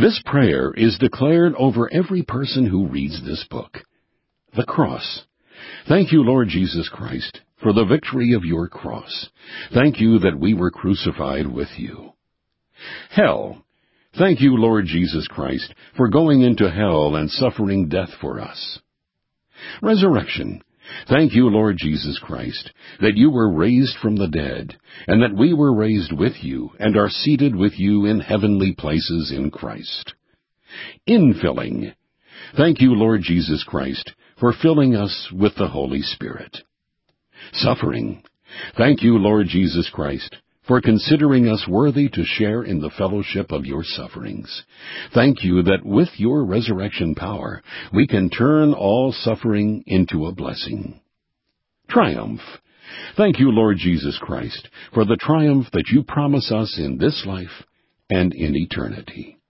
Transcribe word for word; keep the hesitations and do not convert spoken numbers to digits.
This prayer is declared over every person who reads this book. The cross. Thank you, Lord Jesus Christ, for the victory of your cross. Thank you that we were crucified with you. Hell. Thank you, Lord Jesus Christ, for going into hell and suffering death for us. Resurrection. Thank you, Lord Jesus Christ, that you were raised from the dead, and that we were raised with you and are seated with you in heavenly places in Christ. Infilling. Thank you, Lord Jesus Christ, for filling us with the Holy Spirit. Suffering. Thank you, Lord Jesus Christ, for considering us worthy to share in the fellowship of your sufferings. Thank you that with your resurrection power, we can turn all suffering into a blessing. Triumph. Thank you, Lord Jesus Christ, for the triumph that you promise us in this life and in eternity.